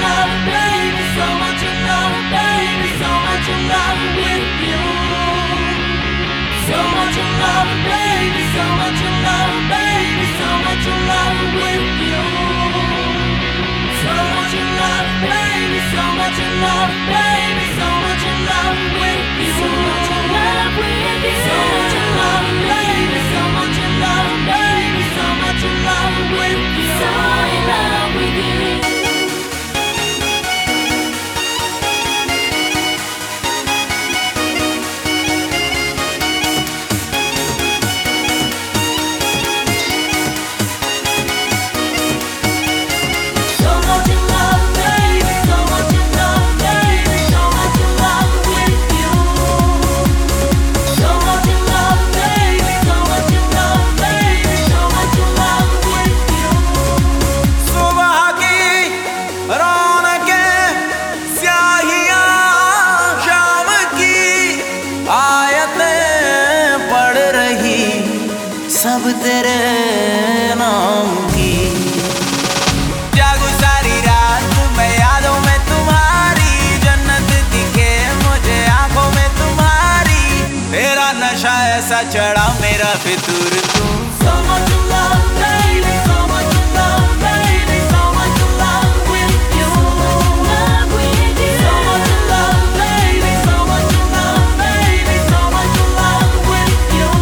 love, baby, so much in love, baby, so much in love with you. So much in love, baby, so much in love, baby, so much in love with you. So much in love, baby, so much in love, baby, so much in love with you. So much in love with you. So much in love, baby, so much in love, baby, so much in love with you. So in love with you. सब तेरे नाम की जागू सारी रात मैं यादों में तुम्हारी जन्नत दिखे मुझे आंखों में तुम्हारी तेरा नशा ऐसा चढ़ा मेरा फितूर तू So much in love, baby, so much in love, baby, so much in love with you. Love with you. So much in love, baby, so much in love, baby, so much in love with you.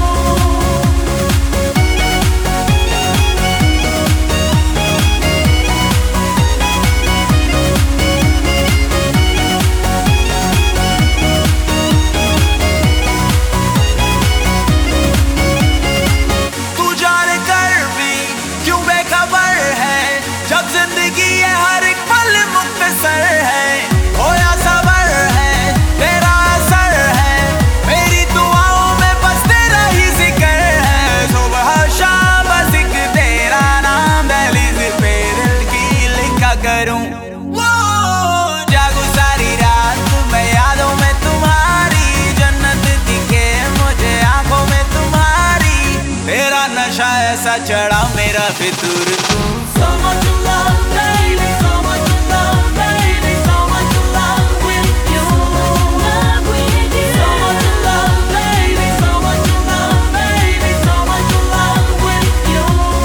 जागू सारी रात मैं यादों में तुम्हारी जन्नत दिखे मुझे आंखों में तुम्हारी तेरा नशा ऐसा चढ़ा मेरा फितूर तू So much in love, baby, so much in love, baby, so much in love with you. Love with you. So much in love, baby, so much in love, baby, so much in love with you.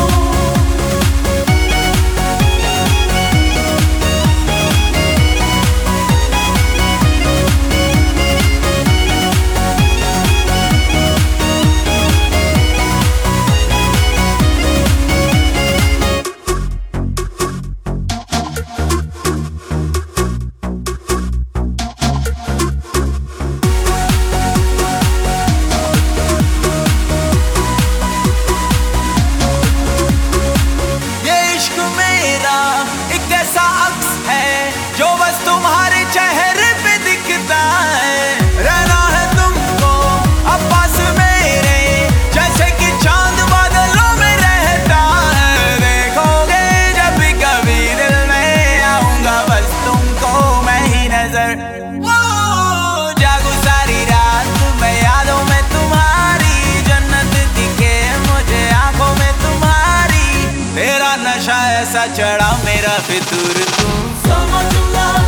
जो बस तुम्हारे चेहरे पे दिखता है रहना है तुमको अब पास मेरे जैसे कि चांद बादलों में रहता है देखोगे जब भी कभी दिल में आऊंगा बस तुमको मैं ही नजर जागू सारी रात मैं यादों में तुम्हारी जन्नत दिखे मुझे आंखों में तुम्हारी तेरा नशा ऐसा चढ़ा मेरा फितूर तू So much in love.